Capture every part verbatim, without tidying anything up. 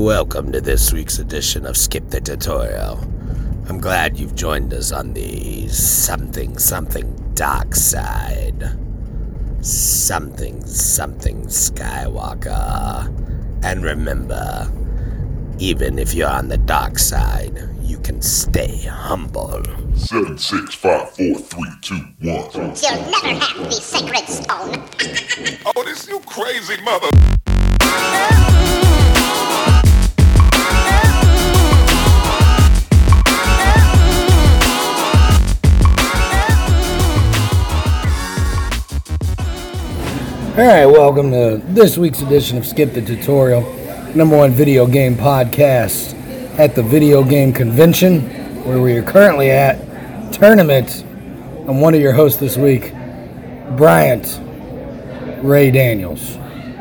Welcome to this week's edition of Skip the Tutorial. I'm glad you've joined us on the something something dark side. Something something Skywalker. And remember, even if you're on the dark side, you can stay humble. Seven, six, five, four, three, two, one. You'll never have the sacred stone. Oh, this you crazy mother... Alright, welcome to this week's edition of Skip the Tutorial, number one video game podcast at the Video Game Convention, where we are currently at tournament. I'm one of your hosts this week, Bryant Ray Daniels.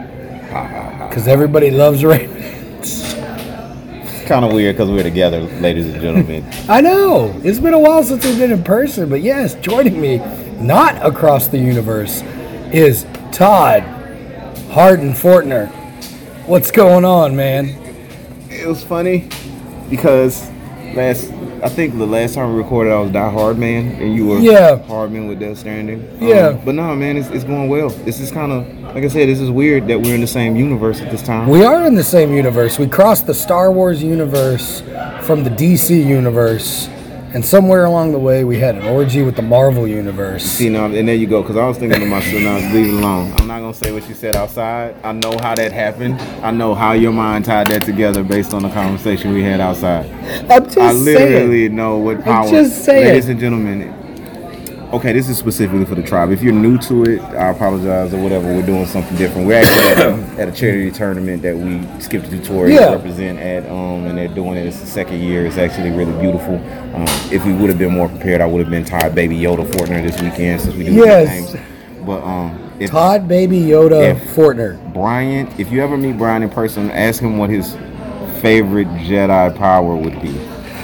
Because everybody loves Ray. It's kind of weird because we're together, ladies and gentlemen. I know. It's been a while since we've been in person, but yes, joining me, not across the universe, is Todd Harden Fortner. What's going on, man? It was funny because last, I think the last time we recorded, I was Die Hard Man, and you were yeah. Hardman with Death Stranding. Yeah. Um, but no, man, it's, it's going well. This is kind of, like I said, this is weird that we're in the same universe at this time. We are in the same universe. We crossed the Star Wars universe from the D C universe. And somewhere along the way, we had an orgy with the Marvel Universe. See, now, and there you go, because I was thinking to myself, now, leave it alone. I'm not going to say what you said outside. I know how that happened. I know how your mind tied that together based on the conversation we had outside. I'm just I literally saying. know what power. I'm just saying. Ladies and gentlemen, okay, this is specifically for the tribe. If you're new to it, I apologize or whatever. We're doing something different. We're actually at a, at a charity tournament that we skipped the tutorial yeah. to represent at, um, and they're doing it. It's the second year. It's actually really beautiful. Um, if we would have been more prepared, I would have been Todd Baby Yoda Fortner this weekend since we do yes. names. But um, if, Todd Baby Yoda if Fortner. Bryant, if you ever meet Bryant in person, ask him what his favorite Jedi power would be.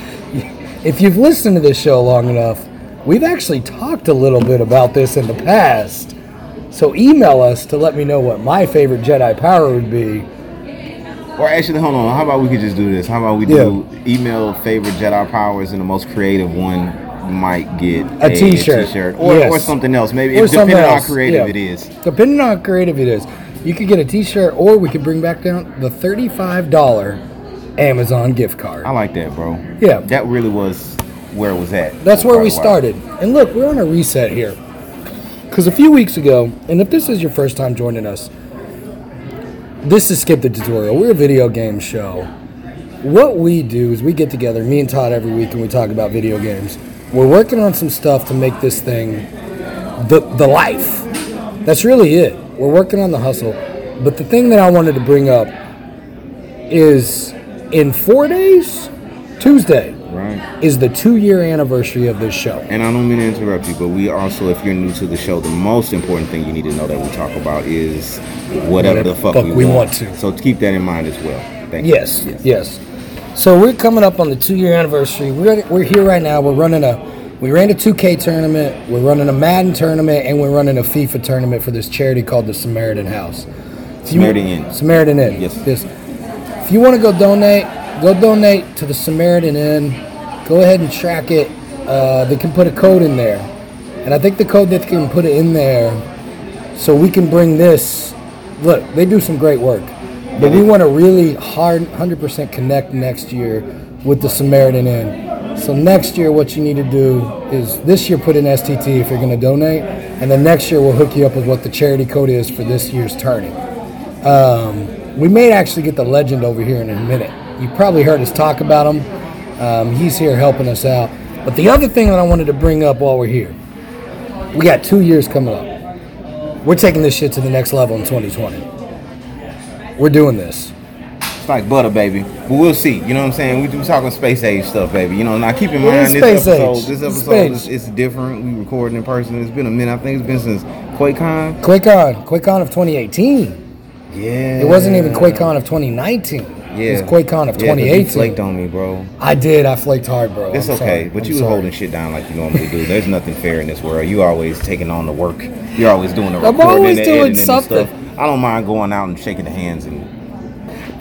If you've listened to this show long enough, we've actually talked a little bit about this in the past. So email us to let me know what my favorite Jedi power would be. Or actually, hold on. How about we could just do this? How about we do yeah. email favorite Jedi powers, and the most creative one might get a, a t-shirt, t-shirt. Or, yes. or something else. Maybe or if, depending on else. how creative yeah. it is. Depending on how creative it is, you could get a t-shirt, or we could bring back down the thirty-five dollars Amazon gift card. I like that, bro. Yeah, that really was where it was at. That's where we started. And look, we're on a reset here. Because a few weeks ago, and if this is your first time joining us, this is Skip the Tutorial. We're a video game show. What we do is we get together, me and Todd, every week, and we talk about video games. We're working on some stuff to make this thing the, the life. That's really it. We're working on the hustle. But the thing that I wanted to bring up is in four days, Tuesday, right, is the two-year anniversary of this show. And I don't mean to interrupt you, but we also, if you're new to the show, the most important thing you need to know that we talk about is whatever, whatever the fuck, fuck we, we want. want to. So keep that in mind as well. Thank yes, you. Yes, yes. So we're coming up on the two-year anniversary. We're we're here right now. We're running a, we ran a two K tournament. We're running a Madden tournament, and we're running a FIFA tournament for this charity called the Samaritan House. Samaritan Inn. Samaritan Inn. Yes. Yes. If you want to go donate, go donate to the Samaritan Inn. Go ahead and track it. Uh, they can put a code in there. And I think the code that they can put it in there so we can bring this. Look, they do some great work. But we want to really hard one hundred percent connect next year with the Samaritan Inn. So next year what you need to do is this year put in S T T if you're going to donate. And then next year we'll hook you up with what the charity code is for this year's tourney. Um, we may actually get the legend over here in a minute. You've probably heard us talk about him. Um, he's here helping us out. But the other thing that I wanted to bring up while we're here, we got two years coming up. We're taking this shit to the next level in twenty twenty. We're doing this. It's like butter, baby. But we'll see. You know what I'm saying? We do talking space age stuff, baby. You know, now keep in mind this episode, age. this episode is it's different. We recording in person. It's been a minute. I think it's been since QuakeCon. QuakeCon. QuakeCon of twenty eighteen. Yeah. It wasn't even QuakeCon of twenty nineteen. Yeah. It was QuakeCon of yeah, twenty eighteen. You flaked on me, bro. I did. I flaked hard, bro. It's I'm okay, sorry. but I'm you sorry. holding shit down like you normally do. There's nothing fair in this world. You always taking on the work. You're always doing the I'm recording always and the doing editing something. and stuff. I don't mind going out and shaking the hands and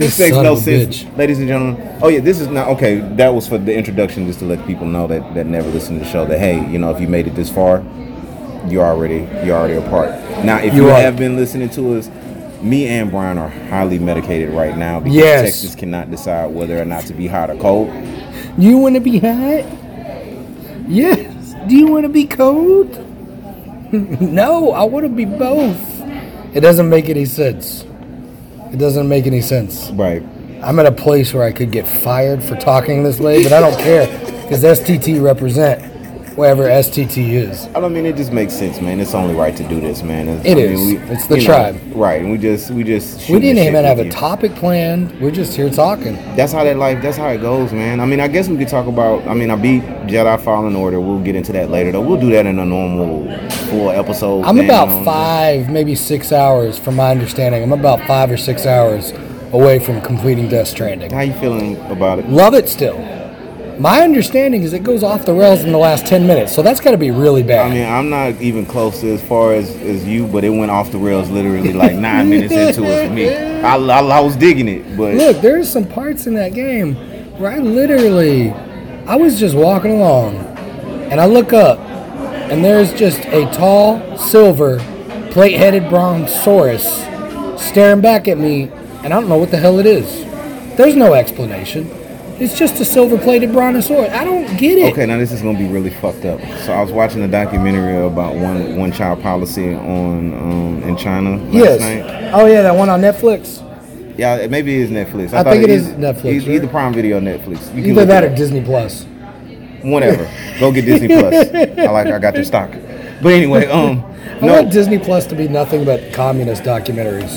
This makes no sense, bitch. Ladies and gentlemen. Oh yeah, this is not okay. That was for the introduction, just to let people know that, that never listen to the show that hey, you know, if you made it this far, you're already you're already a part. Now, if you, you have been listening to us, me and Brian are highly medicated right now because yes. Texas cannot decide whether or not to be hot or cold. You want to be hot? Yes. Do you want to be cold? No, I want to be both. It doesn't make any sense. It doesn't make any sense. Right. I'm at a place where I could get fired for talking this way, but I don't care because S T T represent wherever S T T is. I don't mean it just makes sense, man. It's only right to do this, man. It's, it I is. Mean, we, it's the tribe, know, right? And we just, we just. We didn't even have a you. topic planned. We're just here talking. That's how that life. That's how it goes, man. I mean, I guess we could talk about. I mean, I beat Jedi Fallen Order. We'll get into that later, though. We'll do that in a normal full episode. I'm thing, about you know, five, maybe six hours, from my understanding. I'm about five or six hours away from completing Death Stranding. How you feeling about it? Love it still. My understanding is it goes off the rails in the last ten minutes, so that's got to be really bad. I mean, I'm not even close to as far as, as you, but it went off the rails literally like nine minutes into it for me. I, I, I was digging it, but... Look, there's some parts in that game where I literally... I was just walking along, and I look up, and there's just a tall, silver, plate-headed brontosaurus staring back at me, and I don't know what the hell it is. There's no explanation. It's just a silver-plated brontosaurus. I don't get it. Okay, now this is going to be really fucked up. So I was watching a documentary about one one child policy on um, in China last yes. night. Oh yeah, that one on Netflix. Yeah, maybe it is Netflix. I, I think it is Netflix. Either, right? either Prime Video or Netflix. You either that or Disney Plus. Whatever. Go get Disney Plus. I like. I got their stock. But anyway, um, I no. want Disney Plus to be nothing but communist documentaries.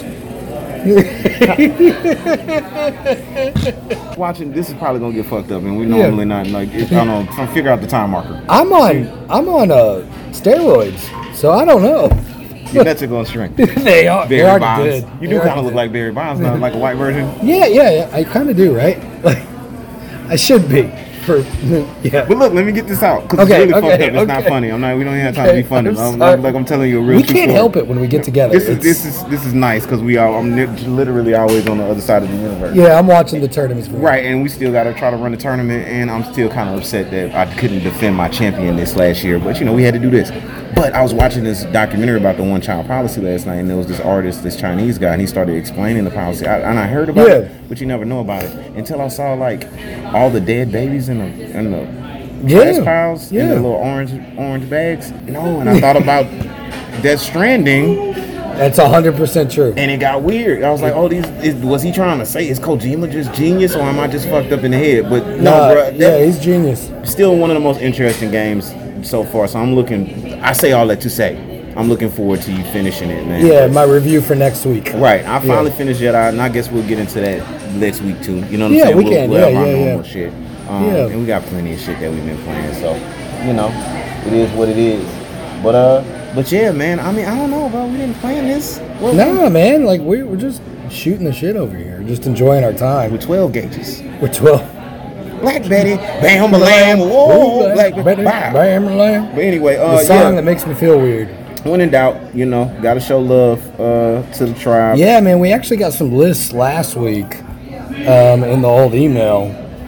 Watching this is probably gonna get fucked up, and we normally yeah. not like. It, I don't know. Trying to figure out the time marker. I'm on. I'm on uh, steroids, so I don't know. Your nuts are gonna shrink. they are. Barry they Bonds. good. You they do kind of look like Barry Bonds, not like a white version. Yeah, yeah, yeah. I kind of do, right? Like, I should be. For yeah. But look, let me get this out because okay, it's really okay, fucked up. It's okay. not funny. I'm not. We don't even have time okay, to be funny. I'm, I'm, like I'm telling you a real. We true can't story. help it when we get together. This is this is this is nice because we are. I'm literally always on the other side of the universe. Yeah, I'm watching the tournaments. For right, and we still got to try to run the tournament, and I'm still kind of upset that I couldn't defend my champion this last year. But you know, we had to do this. But I was watching this documentary about the one-child policy last night, and there was this artist, this Chinese guy, and he started explaining the policy. I, and I heard about yeah. it, but you never know about it until I saw like all the dead babies in the in the. Yeah. Trash piles yeah. in the little orange orange bags. No, and I thought about Death Stranding. That's one hundred percent true. And it got weird. I was like, oh, these is, was he trying to say, is Kojima just genius or am I just fucked up in the head? But no, nah, bro. Yeah, he's genius. Still one of the most interesting games so far. So I'm looking, I say all that to say, I'm looking forward to you finishing it, man. Yeah, my review for next week. Right. I finally yeah. finished Jedi, and I guess we'll get into that next week, too. You know what I'm yeah, saying? We we'll, can. we'll Yeah, have our yeah, normal yeah. shit. Um, yeah. And we got plenty of shit that we've been playing, so, you know, it is what it is. But, uh, but yeah, man, I mean, I don't know, bro. We didn't plan this. What nah, we? man, like, we're, we're just shooting the shit over here, just enjoying our time. With twelve gauges. With twelve. Black Betty, bam, lamb, whoa, Black Betty, bam, lamb. But anyway, uh, the song yeah. that makes me feel weird. When in doubt, you know, gotta show love uh, to the tribe. Yeah, man, we actually got some lists last week um, in the old email.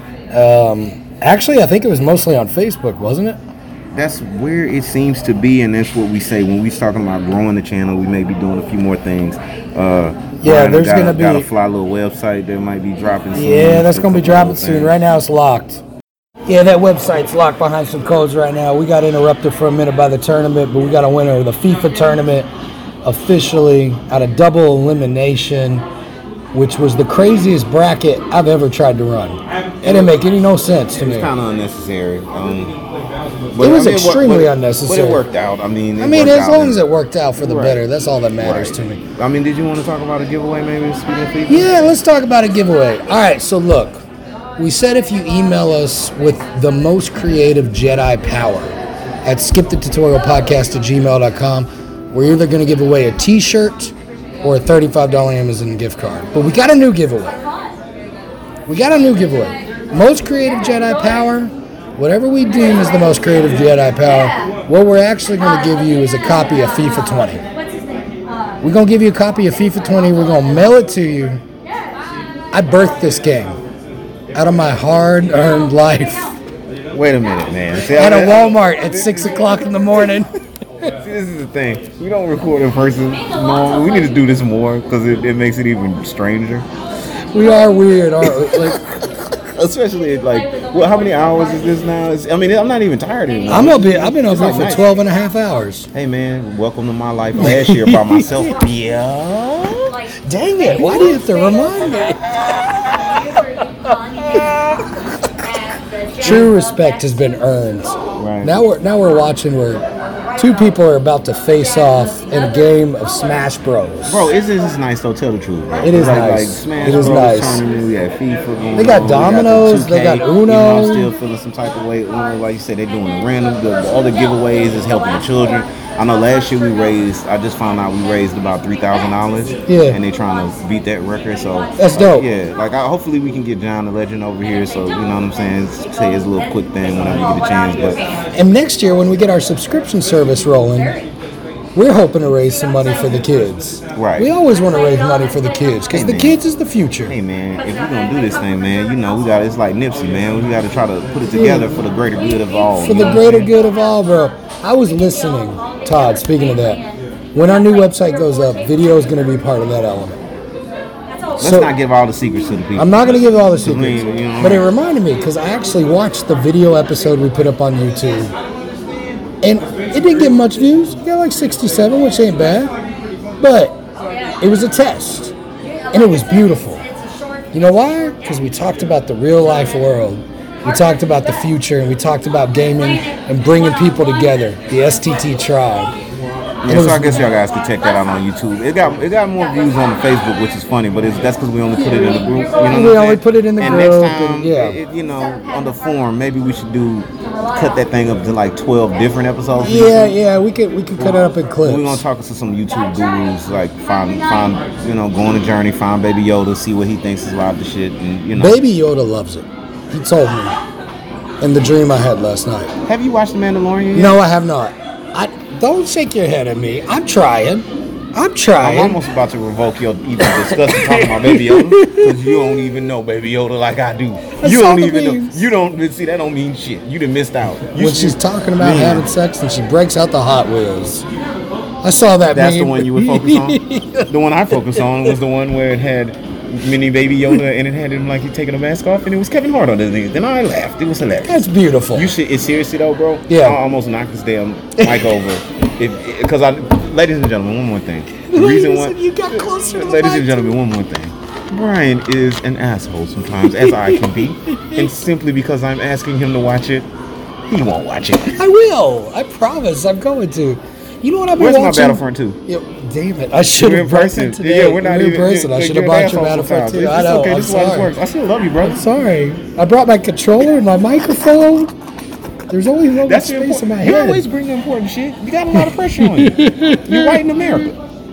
Um, actually, I think it was mostly on Facebook, wasn't it? That's where it seems to be, and that's what we say when we talking about growing the channel. We may be doing a few more things. Uh, yeah, Brian there's got, gonna be got a fly little website that might be dropping soon. Yeah, that's gonna be dropping soon. Right now, it's locked. Yeah, that website's locked behind some codes right now. We got interrupted for a minute by the tournament, but we got a winner of the FIFA tournament officially out of double elimination, which was the craziest bracket I've ever tried to run. It didn't make any no sense to me. It's kind of unnecessary. Um, But, it was I mean, extremely but, unnecessary. But it worked out. I mean, I mean, as long out. as it worked out for the right. better, that's all that matters right. to me. I mean, did you want to talk about a giveaway maybe? Speaking of FIFA? Yeah, let's talk about a giveaway. All right, so look, we said if you email us with the most creative Jedi power at skip the tutorial podcast at gmail dot com, we're either going to give away a t-shirt or a thirty-five dollars Amazon gift card. But we got a new giveaway. We got a new giveaway. Most creative Jedi power, whatever we deem as the most creative Jedi power, what we're actually going to give you is a copy of FIFA twenty. We're going to give you a copy of FIFA twenty. We're going to mail it to you. I birthed this game out of my hard-earned life Wait a minute, man. See, at a I- I- Walmart at six o'clock in the morning. See, this is the thing. We don't record in person. No, we need to do this more because it, it makes it even stranger. We are weird, aren't we? Like, Especially like, well, how many hours is this now? It's, I mean, I'm not even tired anymore. I'm up here. I've been It's over here like for nice. twelve and a half hours. Hey man, welcome to my life last year by myself. Yeah. Dang it! Why do you have to remind me? True respect has been earned. Right. Now we're now we're watching where two people are about to face off in a game of Smash Bros. Bro, it's, it's nice though. Tell the truth, bro. It is like, nice. Like Smash It is Bros. nice. Tournament, we got FIFA going They got on, dominoes, We got the they got two K, Uno. You know, I'm still feeling some type of way. Uno, like you said, they're doing the random, the, the other giveaways is helping the children. I know last year we raised. I just found out we raised about three thousand dollars. Yeah. And they trying to beat that record. So That's like, dope. Yeah. Like I, hopefully we can get John the Legend over here. So you know what I'm saying. Say his little quick thing whenever you get a chance. But And next year, when we get our subscription service rolling, we're hoping to raise some money for the kids. Right. We always want to raise money for the kids because the Amen. kids is the future. hey man, if we're gonna do this thing, man, you know we got it's like Nipsey, man. We got to try to put it together for the greater good of all. For you know the what I'm greater saying? good of all, bro. I was listening, Todd, speaking of that. When our new website goes up, video is going to be part of that element. Let's So- not give all the secrets to the people. I'm not going to give all the I secrets, mean, you know, but it reminded me because I actually watched the video episode we put up on YouTube, and it didn't get much views. It got like sixty-seven, which ain't bad, but it was a test, and it was beautiful. You know why? Because we talked about the real life world. We talked about the future, and we talked about gaming and bringing people together, the S T T tribe. And Yeah, it so I was- guess y'all guys can check that out on YouTube. It got it got more views on the Facebook, which is funny, but it's, that's because we only put it in the group. You know what We I'm only saying? put it in the and group, next time, and yeah. it, you know, on the forum, maybe we should do cut that thing up to like twelve different episodes. Yeah, yeah, we could we could cut it up in clips. We're gonna talk to some YouTube gurus, like find find you know, go on a journey, find Baby Yoda, see what he thinks is live to shit, and you know. Baby Yoda loves it. He told me in the dream I had last night. Have you watched The Mandalorian yet? No, I have not. I don't shake your head at me. I'm trying. I'm I'm trying. almost about to revoke your even disgusting talking about Baby Yoda because you don't even know Baby Yoda like I do. I You saw don't the even know. memes. You don't see that don't mean shit. You done missed out. You When should- she's talking about Man. having sex and she breaks out the Hot Wheels. I saw that. That's the meme. one you would focus on. The one I focused on was the one where it had mini Baby Yoda and it had him like he taking a mask off and it was Kevin Hart on the thing. Then I laughed. It was hilarious. That's beautiful. You should. It's seriously though, bro. Yeah. I almost knocked this damn mic over. Because I, ladies and gentlemen, one more thing. The reason why, You got closer to the ladies mic. and gentlemen, one more thing. Brian is an asshole sometimes, as I can be, and simply because I'm asking him to watch it, he won't watch it. I will. I promise. I'm going to. You know what I've been Where's my watching? Battlefront two? Yeah, damn it! I should We're have in brought person. it today. Yeah, we're not in even person. I you're- should have you're brought an your asshole Battlefront sometimes. too. I It's know. okay. I'm This is why this sorry. works. I still love you, bro. I'm sorry. I brought my controller and my microphone. There's only so much That's the space in my important. You head. always bring the important shit. You got a lot of pressure on you. You're white in America.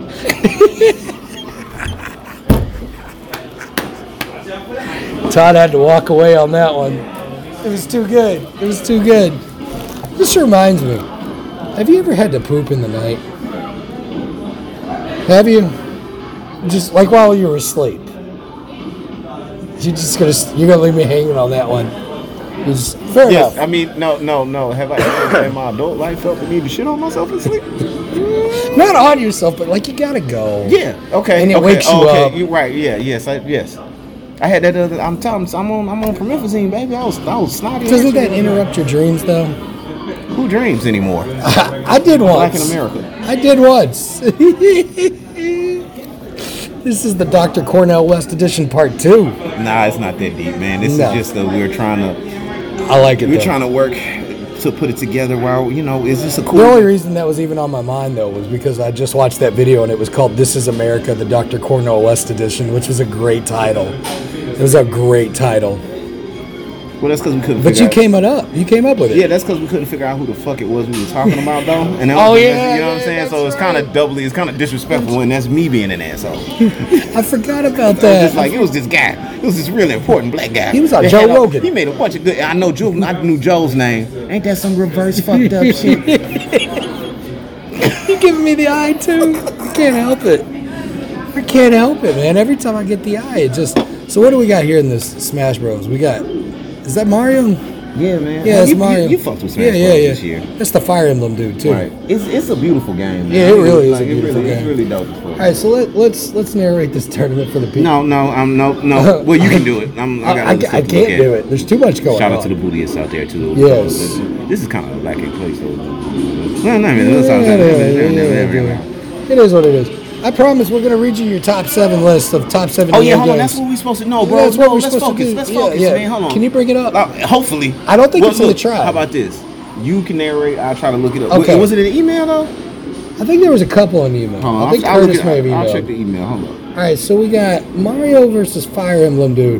Todd had to walk away on that one. It was too good. It was too good. This reminds me. Have you ever had to poop in the night? Have you? Just like while you were asleep. You just gonna you're gonna leave me hanging on that one. You just, fair Yes, enough. I mean, no, no, no. Have I ever in my adult life felt the need to shit on myself and sleep? Not on yourself, but like you gotta go. Yeah. Okay. And it okay, wakes you okay. up. You're right. Yeah. Yes. I, yes. I had that. Other, I'm telling. I'm on. I'm on promethazine, baby. I was. I was snotty. Doesn't that interrupt your dreams though? Who dreams anymore? I did once. Black in America. I did once. This is the Doctor Cornell West edition part two. Nah, it's not that deep, man. This No. is just that we're trying to. I like it. We're though. trying to work to put it together. While you know, is this a cool? The only reason that was even on my mind, though, was because I just watched that video and it was called This is America, the Doctor Cornell West edition, which was a great title. It was a great title. Well, that's because we couldn't. But figure you out- came it up. You came up with it. Yeah, that's because we couldn't figure out who the fuck it was we were talking about, though. And that Oh, was, yeah, you know what I'm yeah, saying? So that's it's kind of right. doubly, it's kind of disrespectful, and that's me being an asshole. I forgot about It's that. just like it was this guy. It was this really important black guy. He was on that Joe had a- Rogan. He made a bunch of good. I know Joe. I knew Joe's name. Ain't that some reverse fucked up shit? You giving me the eye, too? I can't help it. I can't help it, man. Every time I get the eye, it just So what do we got here in this Smash Bros? We got, is that Mario? Yeah, man. Yeah, that's you, Mario. You, you fucked with Smash yeah, Bros. yeah, yeah. this year. That's the Fire Emblem dude too. Right. It's it's a beautiful game. Man. Yeah, it really is like, a beautiful it really, game. It's really dope as fuck. All right, so let, let's let's narrate this tournament for the people. No, no, I'm no, no. Well, you can do it. I'm, I I, got. I, I can't do it. There's too much going Shout on. out to the bootyists out there too. Yes. This, this is kind of like a place though. Well, no, I mean, Yeah, that's all I'm yeah, saying. yeah, yeah, yeah. It is what it is. I promise we're gonna read you your top seven list of top seven. Oh yeah, hold on. games. That's what we're supposed to know, bro. That's what no, we're let's supposed focus. to do. Let's Yeah, focus, yeah. man. Hold on. Can you bring it up? Uh, hopefully. I don't think well, it's in look, the trial. How about this? You can narrate. I'll try to look it up. Okay. Was it an email though? I think there was a couple in email. Hold on. I think I'll, I'll Curtis look may it, have I'll emailed. check the email. Hold on. All right, so we got Mario versus Fire Emblem dude,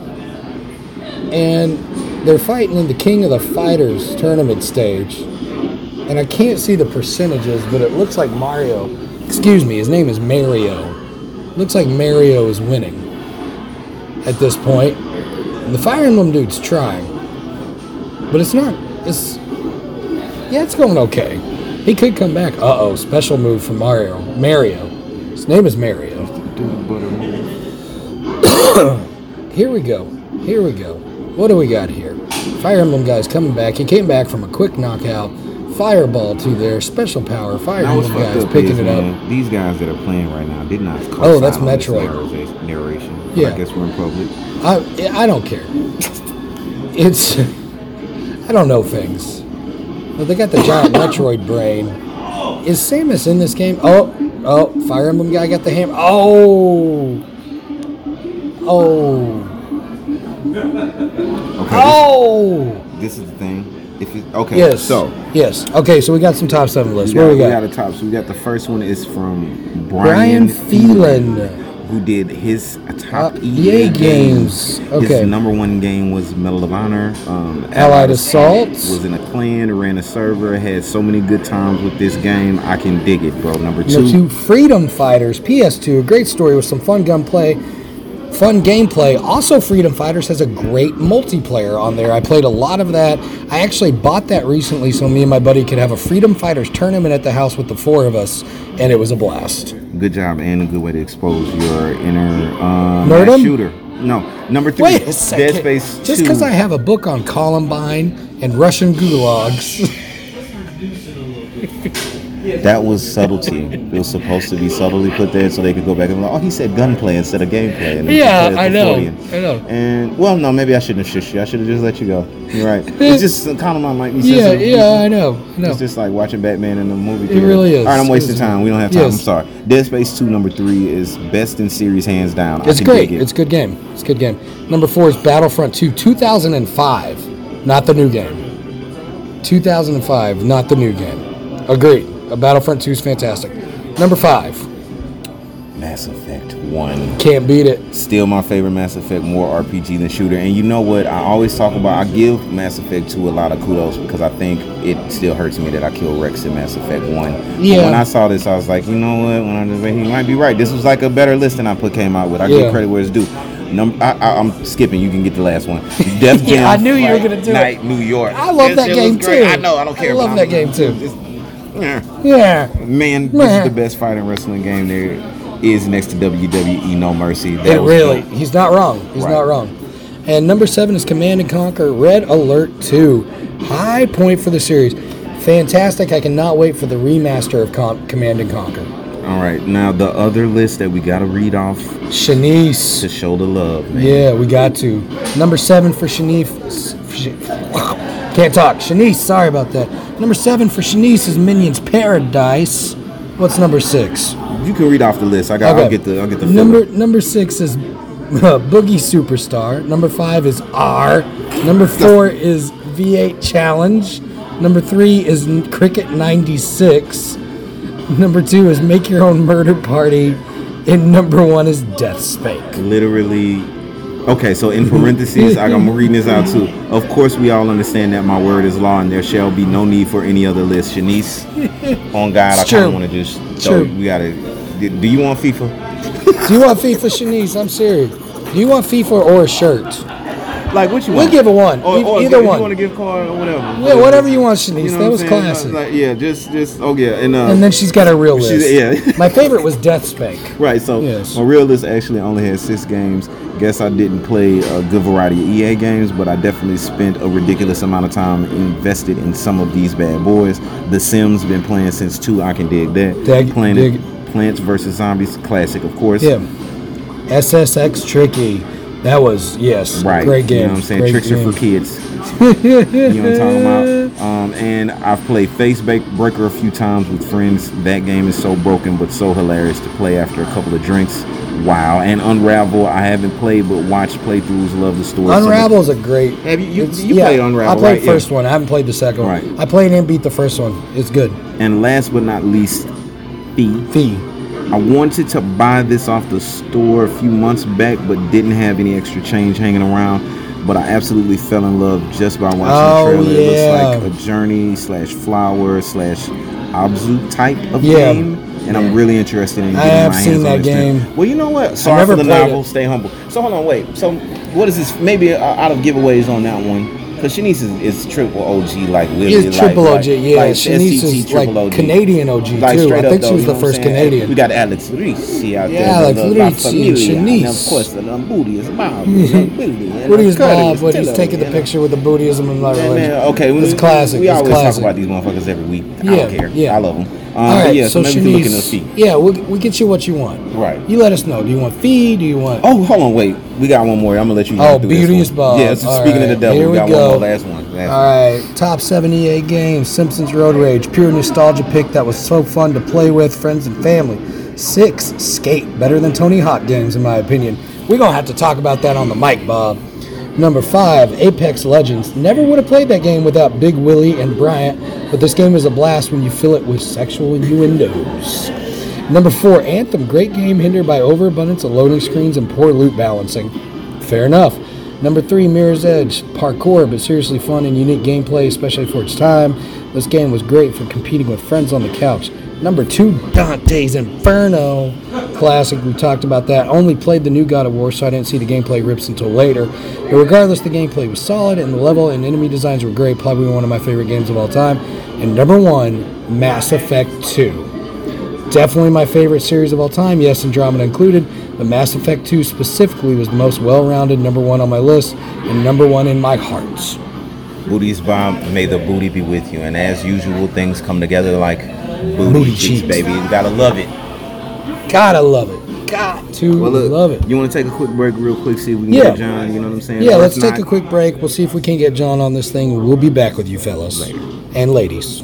and they're fighting in the King of the Fighters tournament stage. And I can't see the percentages, but it looks like Mario. Excuse me, his name is Mario. Looks like Mario is winning at this point. And the Fire Emblem dude's trying, but it's not. It's yeah, it's going okay. He could come back. Uh oh, special move from Mario. Mario. His name is Mario. Here we go. Here we go. What do we got here? Fire Emblem guy's coming back. He came back from a quick knockout. Fireball to their special power. Fire Now, what's Emblem fucked guys up picking is, it up. man, these guys that are playing right now did not. Oh, that's co-sign on this Metroid. narration- Narration. But Yeah. I guess we're in public. I I don't care. It's I don't know things. Well, they got the giant Metroid brain. Is Samus in this game? Oh, oh, Fire Emblem guy got the hammer. Oh, oh, Okay. oh. This, this is the thing. If it, okay. Yes. So yes. Okay, so we got some top seven lists. we What got, do we we got? got a top. So we got the first one is from Brian Brian, Phelan. who did his top Uh, E A, E A games. Okay. His number one game was Medal of Honor. Um, Allied Assault. Was in a clan, ran a server, had so many good times with this game. I can dig it, bro. Number two, Number two, Freedom Fighters, P S two, a great story with some fun gunplay, fun gameplay. Also, Freedom Fighters has a great multiplayer on there. I played a lot of that. I actually bought that recently so me and my buddy could have a Freedom Fighters tournament at the house with the four of us, and it was a blast. good job and a good way to expose your inner um, Nerdum? shooter. No, number three, Wait a second. Dead Space Just two. because I have a book on Columbine and Russian gulags. That was subtlety. It was supposed to be subtly put there so they could go back and be like, oh, he said gunplay instead of gameplay. And Yeah, play as I the know, Freudian. I know. And, well, no, maybe I shouldn't have shushed you. I should have just let you go. You're right. It's just, Columbine might be yeah, sensitive. yeah, I know. I know. It's just like watching Batman in the movie It theater. really is. All right, I'm It wasting is. time. We don't have time. Yes. I'm sorry. Dead Space two, number three, is best in series, hands down. I It's can great. dig it. It's a good game. It's a good game. Number four is Battlefront two, two thousand five, not the new game. two thousand five, not the new game. Agreed. Uh, Battlefront two is fantastic. Number five, Mass Effect one. can't beat it. Still my favorite Mass Effect, more R P G than shooter. And you know what? I always talk about, I give Mass Effect two a lot of kudos because I think it still hurts me that I killed Rex in Mass Effect one. Yeah. But when I saw this, I was like, you know what? When I just, he might be right. This was like a better list than I put came out with. I Yeah. give credit where it's due. Number, I, I, I'm skipping. You can get the last one. Def Jam. Yeah, I knew you were Fright gonna do it. Night, New York. I love This that shit game was great. too. I know. I don't care. I love but that I'm- game too. it's- yeah. Yeah. Man, this Man. is the best fighting wrestling game there is next to W W E No Mercy. That It was really. dope. He's not wrong. He's Right. not wrong. And number seven is Command and Conquer Red Alert two. High point for the series. Fantastic. I cannot wait for the remaster of Con- Command and Conquer. All right, now the other list that we got to read off Shanice. to show the love, man. Yeah, we got to. Number seven for Shanice. Can't talk. Shanice, sorry about that. Number seven for Shanice is Minions Paradise. What's number six? You can read off the list. I got. I'll get the. I'll get the. number filler. number six is uh, Boogie Superstar. Number five is R. Number four is V eight Challenge. Number three is N- Cricket ninety-six. Number two is Make Your Own Murder Party. And number one is Death Spake. Literally. Okay, so in parentheses, I- I'm reading this out too. Of course, we all understand that my word is law, and there shall be no need for any other list. Shanice, on God, I It's kind true. of want to just. Throw, True. we gotta. Do you want FIFA? Do you want FIFA, Shanice? I'm serious. Do you want FIFA or a shirt? Like what you We'll want? give it one. Or, E- or either if one. You want to give card or whatever. Yeah, whatever you want, Shanice. You know that what was I'm saying? classic. Like, yeah, just, just, oh yeah, and uh, And then she's got a real she's- list. yeah. My favorite was Death Spank. right. So Yes. my real list actually only had six games. Guess I didn't play a good variety of E A games, but I definitely spent a ridiculous amount of time invested in some of these bad boys. The Sims been playing since two. I can dig that. Dig- playing dig. it, Plants versus Zombies, classic, of course. Yeah. S S X Tricky. That was, yes, Right. great game. You know what I'm saying? Great Tricks are game. for kids. You know what I'm talking about? Um, and I've played Face Ba- Breaker a few times with friends. That game is so broken but so hilarious to play after a couple of drinks. Wow. And Unravel, I haven't played but watched playthroughs. Love the story. Unravel's a great. Have you- you- it's- you played Unravel, I played right? the first Yeah. one. I haven't played the second one. Right. I played and beat the first one. It's good. And last but not least, Fee. Fee. I wanted to buy this off the store a few months back, but didn't have any extra change hanging around. But I absolutely fell in love just by watching Oh, the trailer. It yeah. looks like a journey slash flower slash Abzu type of Yeah. game. And I'm really interested in I getting have my seen hands on that this thing. game. Well, you know what? Sorry never for the played novel. it. Stay humble. So hold on, wait. So what is this? Maybe uh, out of giveaways on that one. Because Shanice is, is triple O G, like Willie. Is like, triple like, O G, yeah. like Shanice S T T is like triple O G. Canadian O G Like, too. straight I up, think she though, was you the know what I'm first saying? Canadian. We got Alex Ricci out Yeah, there. Alex the- the Ricci, La Familia, Shanice. And of course, the um, booty is Bob. Booty. Woody's Bob, but he's taking the picture with the Buddhism and like And then, okay, it's we, classic. We it's always classic. talk about these motherfuckers every week. I Yeah, don't care. yeah. I love them. Um, All right, but yeah, so, so maybe we can look into the Shanice, fee. yeah, we'll, we get you what you want. Right. You let us know. Do you want fee? Do you want? Oh, hold on, wait. We got one more. I'm gonna let you. Oh, do this Beauty is one. Bob. Yeah. So All speaking right, of the devil, here we we got go. one more. Last one. Last All right, top seven E A games. Simpsons Road Rage, pure nostalgia pick that was so fun to play with friends and family. Six, Skate, better than Tony Hawk games in my opinion. We're gonna have to talk about that on the mic, Bob. Number five, Apex Legends. Never would have played that game without Big Willie and Bryant, but this game is a blast when you fill it with sexual innuendos. Number four, Anthem. Great game hindered by overabundance of loading screens and poor loot balancing. Fair enough. Number three, Mirror's Edge. Parkour, but seriously fun and unique gameplay, especially for its time. This game was great for competing with friends on the couch. Number two, Dante's Inferno. Classic, we talked about that. Only played the new God of War, so I didn't see the gameplay rips until later. But regardless, the gameplay was solid, and the level and enemy designs were great. Probably one of my favorite games of all time. And number one, Mass Effect two. Definitely my favorite series of all time, yes, Andromeda included, but Mass Effect two specifically was the most well-rounded, number one on my list, and number one in my heart. Booty's Bob, may the booty be with you. And as usual, things come together like booty, Booty cheeks, cheeks. baby. You gotta love it. Gotta love it. Got to Well, look, love it. You want to take a quick break, real quick, see if we can Yeah. get John. You know what I'm saying? Yeah, Or let's if take not- a quick break. We'll see if we can get John on this thing. We'll be back with you fellas. Later. And ladies.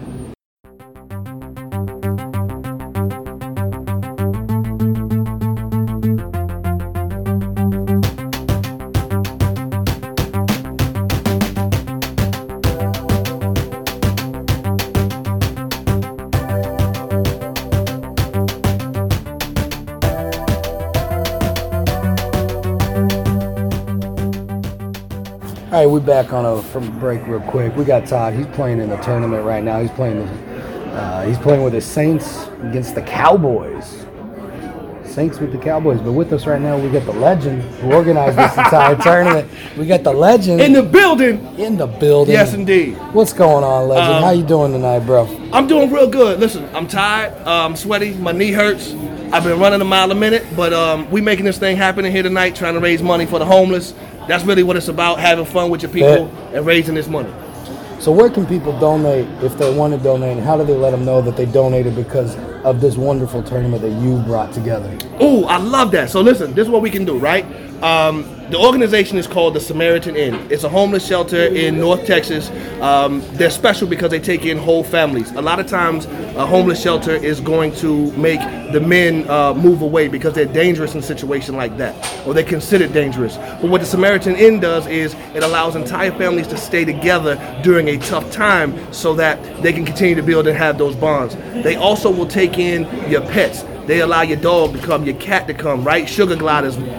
All right, we're back on a from break real quick. We got Todd. He's playing in the tournament right now. He's playing. Uh, he's playing with the Saints against the Cowboys. Saints with the Cowboys. But with us right now, we got the legend who organized this entire tournament. We got the legend In the building. in the building. Yes, indeed. What's going on, legend? Um, How you doing tonight, bro? I'm doing real good. Listen, I'm tired. Uh, I'm sweaty. My knee hurts. I've been running a mile a minute, but um, we making this thing happen in here tonight, trying to raise money for the homeless. That's really what it's about, having fun with your people Bet. and raising this money. So where can people donate if they want to donate, and how do they let them know that they donated because of this wonderful tournament that you brought together? Ooh, I love that. So listen, this is what we can do, right? Um, the organization is called the Samaritan Inn. It's a homeless shelter in North Texas. Um, they're special because they take in whole families. A lot of times, a homeless shelter is going to make the men uh, move away because they're dangerous in a situation like that, or they're considered dangerous. But what the Samaritan Inn does is it allows entire families to stay together during a tough time so that they can continue to build and have those bonds. They also will take in your pets. They allow your dog to come, your cat to come, right? Sugar gliders.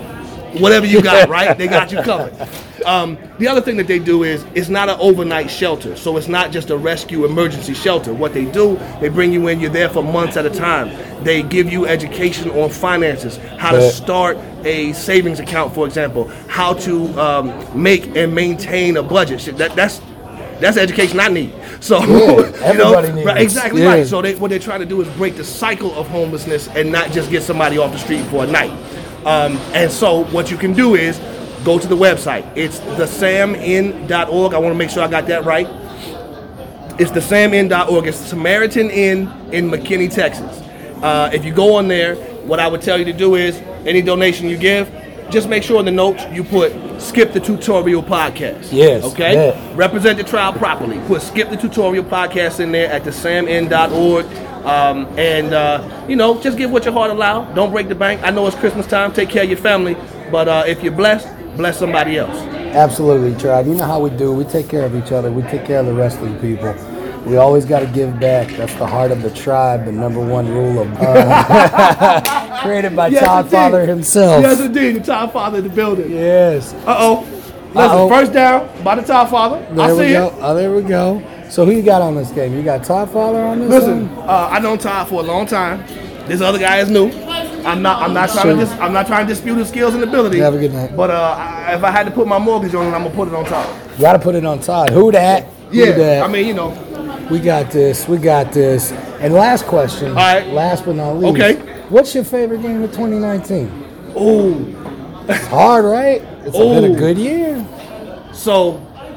whatever you got, right? They got you covered. Um, the other thing that they do is it's not an overnight shelter, so it's not just a rescue emergency shelter. What they do, they bring you in, you're there for months at a time. They give you education on finances, how to start a savings account, for example, how to um, make and maintain a budget. Shit, That, that's that's the education I need. So Yeah, you know, everybody needs right, it. exactly Yeah. right. So they, what they're trying to do is break the cycle of homelessness and not just get somebody off the street for a night. Um, and so what you can do is go to the website. It's the sam inn dot org. I want to make sure I got that right. It's the sam inn dot org. It's Samaritan Inn in McKinney, Texas. Uh, if you go on there, what I would tell you to do is any donation you give, just make sure in the notes you put Skip the Tutorial Podcast. Yes, Okay? yeah. Represent the trial properly. Put Skip the Tutorial Podcast in there at the sam inn dot org. Um, and, uh, you know, just give what your heart allow. Don't break the bank. I know it's Christmas time. Take care of your family. But uh, if you're blessed, bless somebody else. Absolutely, tribe. You know how we do. We take care of each other. We take care of the rest of the people. We always got to give back. That's the heart of the tribe, the number one rule of uh, created by Yes, Todd indeed. Father himself. Yes, indeed. The Todd Father in the building. Yes. Uh-oh. Listen, Uh-oh. first down by the Todd Father. There I we see go. it. Oh, there we go. So who you got on this game? You got Todd Father on this Listen, one? uh, I known Todd for a long time. This other guy is new. I'm not. I'm not trying Sure. to. Dis- I'm not trying to dispute his skills and ability. Have a good night. But uh, I, if I had to put my mortgage on it, I'm gonna put it on Todd. You got to put it on Todd. Who that? Who Yeah. that? I mean, you know. We got this. We got this. And last question. All right. Last but not least. Okay. What's your favorite game of twenty nineteen? Ooh. It's hard, right? It's been a Ooh. good year. So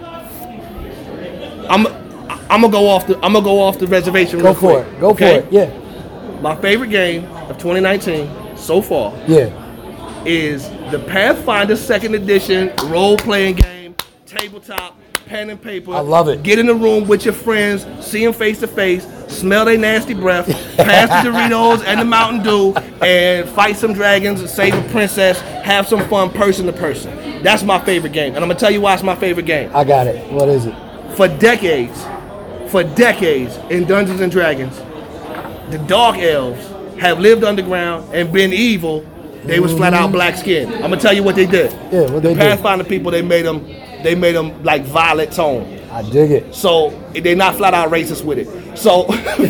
I'm. I'm gonna go off the. I'm gonna go off the reservation. Go real for quick, it. Go okay? for it. Yeah. My favorite game of twenty nineteen so far Yeah. is the Pathfinder Second Edition role-playing game, tabletop, pen and paper. I love it. Get in the room with your friends, see them face to face, smell their nasty breath, pass the Doritos and the Mountain Dew, and fight some dragons, save a princess, have some fun person to person. That's my favorite game, and I'm gonna tell you why it's my favorite game. I got it. What is it? For decades, for decades in Dungeons and Dragons, the Dark Elves have lived underground and been evil. They was flat out black skin. I'm gonna tell you what they did. Yeah, what the they did. Pathfinder people, they made them, they made them like violet tone. I dig it. So they're not flat out racist with it. So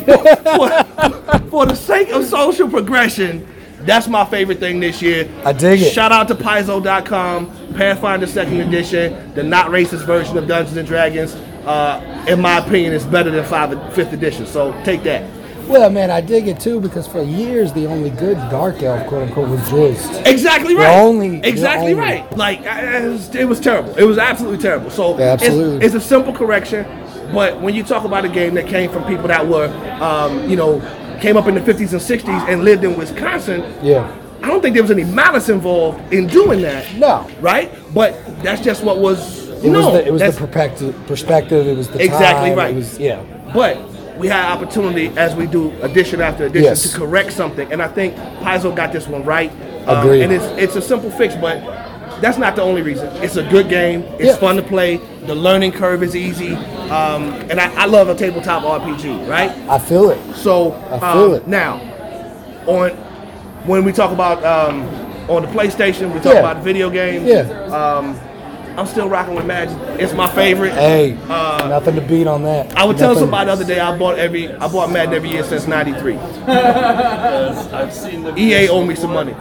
for, for the sake of social progression, that's my favorite thing this year. I dig it. Shout out to Paizo dot com, Pathfinder Second Edition, the not racist version of Dungeons and Dragons. Uh, in my opinion, is better than five, fifth edition. So take that. Well, man, I dig it too because for years the only good dark elf, quote unquote, was Drizzt. Exactly The right. only- the exactly only- right. Like uh, it was, it was terrible. It was absolutely terrible. So Yeah, absolutely. It's, it's a simple correction, but when you talk about a game that came from people that were, um, you know, came up in the fifties and sixties and lived in Wisconsin, Yeah. I don't think there was any malice involved in doing that. No. Right? But that's just what was. It no, was the, it was the that's- perspective, perspective. It was the Exactly time, right. It was, yeah. But we had opportunity as we do edition after edition Yes. to correct something, and I think Paizo got this one right. Um, Agreed. And it's it's a simple fix, but that's not the only reason. It's a good game. It's Yeah. fun to play. The learning curve is easy, um, and I, I love a tabletop R P G. Right. I feel it. So I feel um, it. now, on when we talk about um, on the PlayStation, we talk Yeah. about video games. Yeah. Um, I'm still rocking with Magic. It's my favorite. Hey, Uh, nothing to beat on that. I was telling Nothing- somebody the other day I bought every I bought Madden every year since ninety-three. I've seen the E A owe me some money.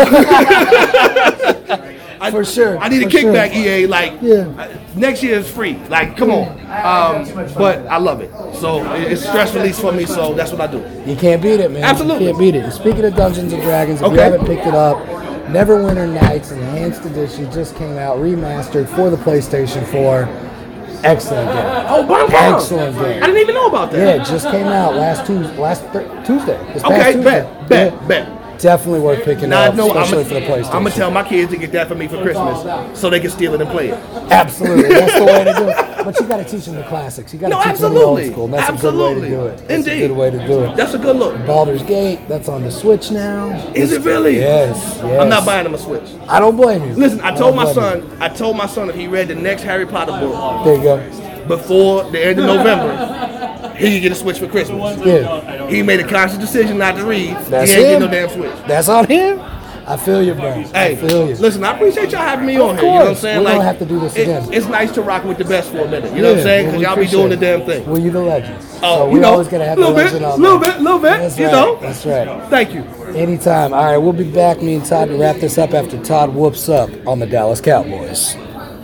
I, For sure, I need a for sure. kickback, E A. Like Yeah. uh, next year is free. Like come on. Um, but I love it. So it- it's stress release for me. So that's what I do. You can't beat it, man. Absolutely. You can't beat it. And speaking of Dungeons and Dragons, if you Okay. haven't picked it up, Neverwinter Nights Enhanced Edition just came out, remastered for the PlayStation four. Excellent game. Oh, bomb, bomb. Excellent game. I didn't even know about that. Yeah, it just came out last Tuesday. Last th- Tuesday. This past Okay, Tuesday. bet, bet, Yeah. bet. Definitely worth picking Now I up, know I'm especially for the PlayStation. gonna tell my kids to get that for me for Christmas, so they can steal it and play it. Absolutely, that's the way to do it. But you got to teach them the classics. You got to No, teach them the old absolutely. school. And that's Absolutely. a good way to do it. That's Indeed. a good way to do it. That's a good look. Baldur's Gate, that's on the Switch now. Is it really? Yes, yes. I'm not buying them a Switch. I don't blame you. Listen, I don't told my blame son, I told my son if he read the next Harry Potter book you. There you go. before the end of November, he could get a Switch for Christmas. Yeah, He made a conscious decision not to read. that's he ain't him. getting no damn Switch. That's on him. I feel you, bro. Hey, I feel you. listen, I appreciate y'all having me Of on here. You know what I'm course. saying? We're like, gonna have to do this it- again. It's nice to rock with the best for a minute. You know what I'm Yeah, saying? well, Because we y'all be doing the appreciate damn it. thing. Well, you the legends. Oh, so you we know, always gotta have little the bit, legend on little there. bit, little bit. That's you right. know. That's right. Thank you. Anytime. All right, we'll be back, me and Todd, to wrap this up after Todd whoops up on the Dallas Cowboys.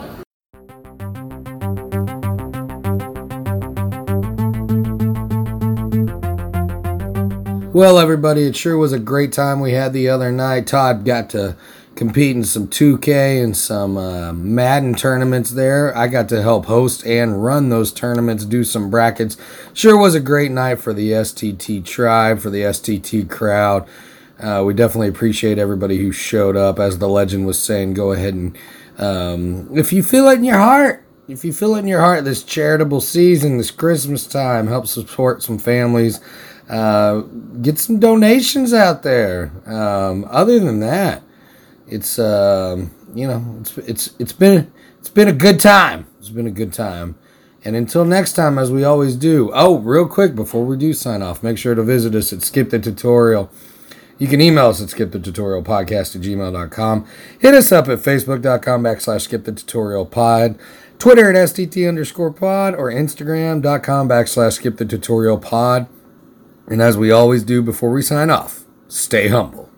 Well, everybody, it sure was a great time we had the other night. Todd got to compete in some two K and some uh, Madden tournaments there. I got to help host and run those tournaments, do some brackets. Sure was a great night for the S T T tribe, for the S T T crowd. Uh, we definitely appreciate everybody who showed up. As the legend was saying, go ahead and, um, if you feel it in your heart, if you feel it in your heart, this charitable season, this Christmas time, help support some families. Uh, get some donations out there. Um, other than that, it's um, you know, it's it's it's been it's been a good time. It's been a good time. And until next time, as we always do. Oh, real quick before we do sign off, make sure to visit us at Skip the Tutorial. You can email us at skip the tutorial podcast at gmail dot com. Hit us up at facebook.com backslash skip the tutorial pod. Twitter at STT underscore pod or Instagram.com backslash skip the tutorial pod. And as we always do before we sign off, stay humble.